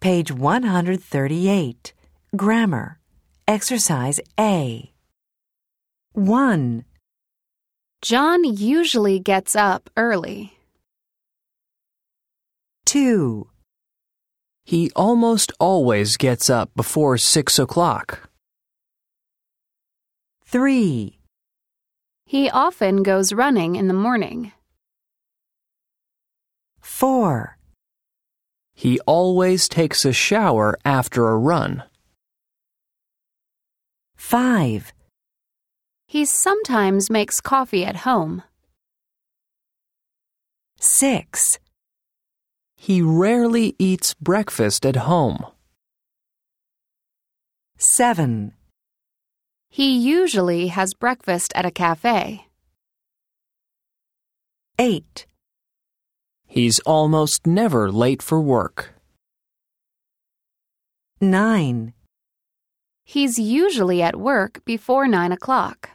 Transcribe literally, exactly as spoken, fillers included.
Page one hundred thirty-eight. Grammar. Exercise A. one. John usually gets up early. two. He almost always gets up before six o'clock. three. He often goes running in the morning. four. He always takes a shower after a run. five. He sometimes makes coffee at home. six. He rarely eats breakfast at home. seven. He usually has breakfast at a cafe. eight. He's almost never late for work. nine. He's usually at work before nine o'clock.